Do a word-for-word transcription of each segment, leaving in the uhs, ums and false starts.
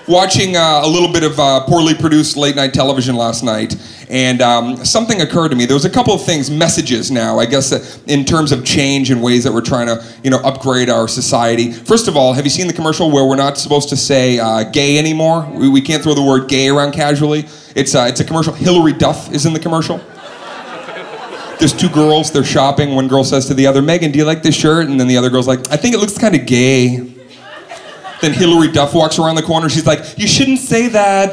watching uh, a little bit of uh, poorly produced late night television last night, and um, something occurred to me. There was a couple of things, messages now, I guess, uh, in terms of change and ways that we're trying to, you know, upgrade our society. First of all, have you seen the commercial where we're not supposed to say uh, gay anymore? We, we can't throw the word gay around casually. It's uh, it's a commercial. Hillary Duff is in the commercial. There's two girls, they're shopping. One girl says to the other, Megan, do you like this shirt? And then the other girl's like, I think it looks kind of gay. Then Hillary Duff walks around the corner. She's like, you shouldn't say that.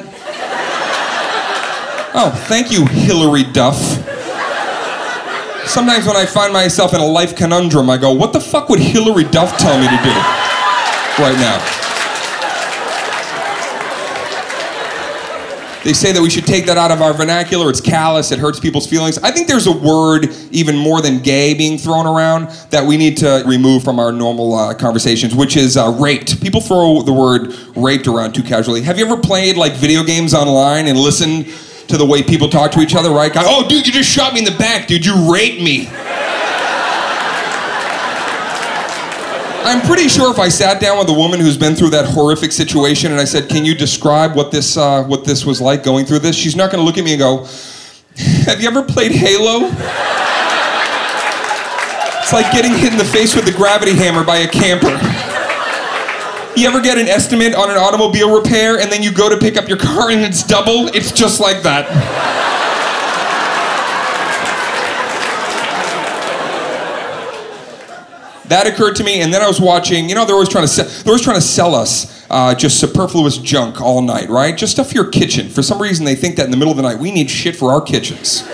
Oh, thank you, Hillary Duff. Sometimes when I find myself in a life conundrum, I go, what the fuck would Hillary Duff tell me to do right now? They say that we should take that out of our vernacular. It's callous. It hurts people's feelings. I think there's a word, even more than gay, being thrown around that we need to remove from our normal uh, conversations, which is uh, raped. People throw the word raped around too casually. Have you ever played like video games online and listened to the way people talk to each other, right? Oh, dude, you just shot me in the back, dude. You raped me. I'm pretty sure if I sat down with a woman who's been through that horrific situation and I said, can you describe what this uh, what this was like going through this? She's not going to look at me and go, have you ever played Halo? It's like getting hit in the face with the gravity hammer by a camper. You ever get an estimate on an automobile repair and then you go to pick up your car and it's double? It's just like that. That occurred to me, and then I was watching, you know, they're always trying to sell, they're always trying to sell us uh, just superfluous junk all night, right? Just stuff for your kitchen. For some reason, they think that in the middle of the night, we need shit for our kitchens.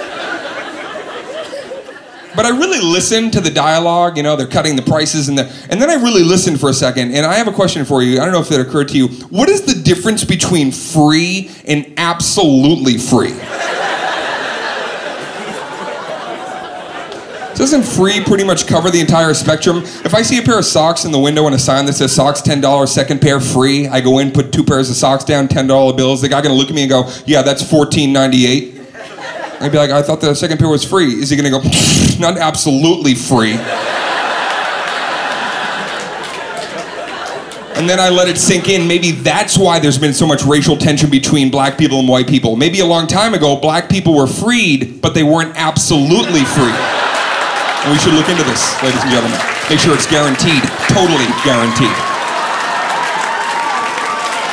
But I really listened to the dialogue, you know, they're cutting the prices, and, the, and then I really listened for a second, and I have a question for you. I don't know if that occurred to you. What is the difference between free and absolutely free? Doesn't free pretty much cover the entire spectrum? If I see a pair of socks in the window and a sign that says socks ten dollars, second pair free, I go in, put two pairs of socks down, ten dollar bills, the guy gonna look at me and go, yeah, that's fourteen ninety-eight. I'd be like, I thought the second pair was free. Is he gonna go, not absolutely free? And then I let it sink in. Maybe that's why there's been so much racial tension between black people and white people. Maybe a long time ago, black people were freed, but they weren't absolutely free. And we should look into this, ladies and gentlemen. Make sure it's guaranteed, totally guaranteed.